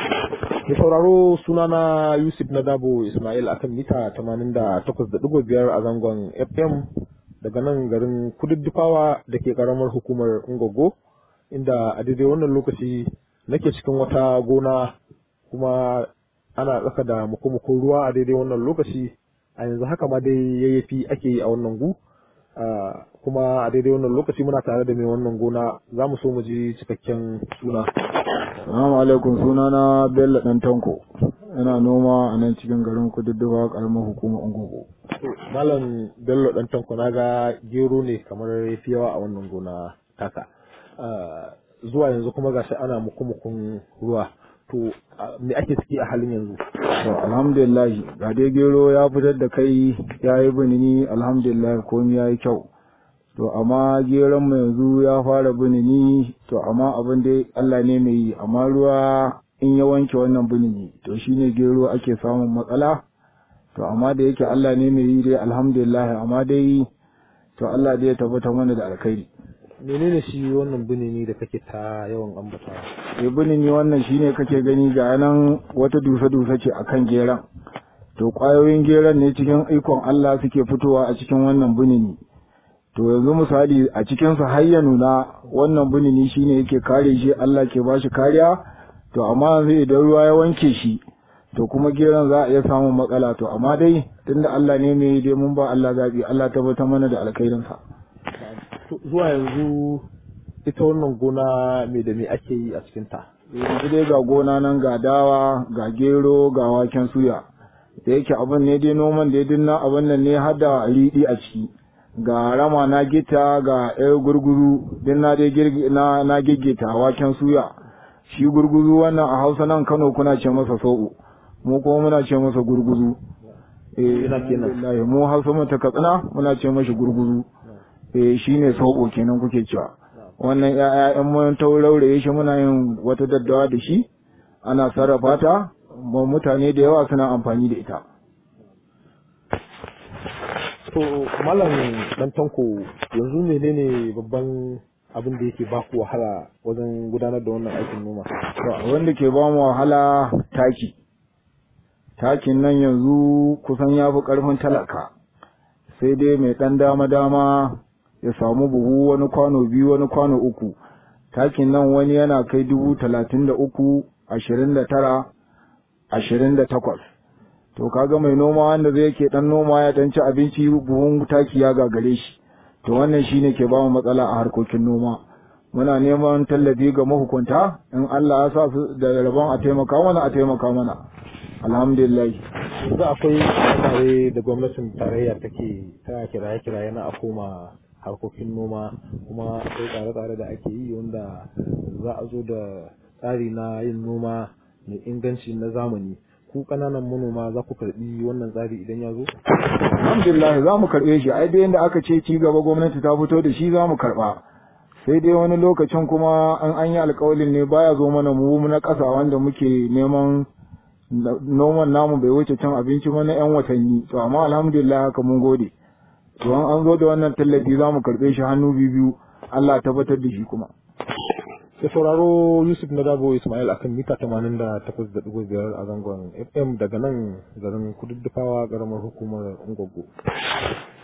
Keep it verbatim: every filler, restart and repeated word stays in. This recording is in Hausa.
Mai sauraro sunana Yusuf Nadabo Ismail akan mita tamanin da takwas da ɗigo biyar a zangon F M daga nan garin Kududdufawa da ke karamar hukumar Ngogo, inda a daidai wannan lokaci nake cikin wata gona kuma ana tsaka da mukumukun ruwa a daidai wannan lokaci. A yanzu haka ma dai yayyafi ake yi a wannan gu, kuma a daidai wannan lokaci muna tare da mai wannan gona. Za mu so mu ji cikakken suna. Assalamu alaikum, sunana Bello Dan Tanko. Ina noma a nan cikin garin Kududdufawa karamar hukumar Ngogo. Malam Bello Dan Tanko, na ga gero ne kamar yafi yawa a wannan gona taka. Zuwa yanzu kuma gashi ana mukumukun ruwa. To me ake ciki a halin yanzu? To alhamdulillah, ga dai gero ya fitar da kai, ya yi binini, alhamdulillah komai ya yi kyau. To amma geron mu yanzu ya fara binini, to amma abin dai Allah ne mai yi, amma ruwa in ya wanke wannan binini to shine gero ake samun matsala. To amma da yake Allah ne mai yi dai alhamdulillah, amma dai to Allah dai ya tabbata mana da alkhairi. Menene shi wannan binini da kake ta yawan ambata? Eh, binini wannan shine kake gani ga nan wata dusa-dusa ce akan geron. To kwayoyin geron ne cikin ikon Allah suke fitowa a cikin wannan binini. To yanzu misali a cikin sa har ya nuna wannan binini shine yake kare shi, Allah ke bashi kariya. To amma yanzu idan ruwa ya wanke shi to kuma geron za a iya samun matsala. To amma dai tunda Allah ne mai dai mun ba Allah zabi, Allah tabbatar mana da alkhairin sa. Zuwa yanzu ita wannan gona me da me ake yi a cikin ta? Yanzu dai ga gona nan, ga dawa, ga gero, ga waken suya. Da yake abin ne dai noman da ya dinna abin nan ne har da riɗi a ciki. Ga rama na gita, ga ƴar gurguru din na dai girgi na na giggita waken suya. Shi gurguru wannan a Hausa nan Kano kuna ce masa so'o, mu kuma muna ce masa gurguru. Eh, ina kenan. Mu Hausa mu ta Katsina muna ce mashi gurguru. Eh, shine so'o kenan kuke cewa. Wannan ƴaƴan mun tauraure shi muna yin wata daddawa da shi, ana sarrafa ta, mutane da yawa suna amfani da ita. To Malam Dan Tanko, yanzu menene babban abin da yake ba ku wahala wajen gudanar da wannan aikin noma? To wanda ke ba mu wahala taki. Takin nan yanzu kusan ya fi ƙarfin talaka. Sai dai mai ɗan dama-dama ya samu buhu wani kwano biyu wani kwano uku. Takin nan wani yana kai dubu talatin da uku, ashirin da tara, ashirin da takwas. To kaga mai noma wanda zai ke dan noma ya dan ci abinci, buhun taki ya gagare shi. To wannan shine ke ba mu matsala a harkokin noma. Muna neman tallafi ga mahukunta, in Allah ya sa su da rabon a taimaka mana a taimaka mana. Alhamdulillah. Yanzu akwai tsare da gwamnatin tarayya take ta kiraye-kiraye na a koma harkokin noma, kuma akwai tsare-tsare da ake yi wanda za a zo da tsari na yin noma mai inganci na zamani. Ku kananan manoma za ku karbi wannan tsari idan ya zo? Alhamdulillah za mu karbe shi, ai dai yanda aka ce ci gaba gwamnati ta fito da shi za mu karba. Sai dai wani lokacin kuma an an yi alƙawalin ne baya zo mana mu na ƙasa wanda muke neman noman namu bai wuce cin abinci ba na ƴan watanni. To amma alhamdulillah haka mun gode. To an zo da wannan tallafi za mu karbe shi hannu biyu, Allah tabbatar da shi kuma. Sai sauraro Yusuf Nadabo Ismail akan mita tamanin da takwas da ɗigo biyar a zangon F M daga nan garin Kududdufawa ƙaramar hukumar Ngogo.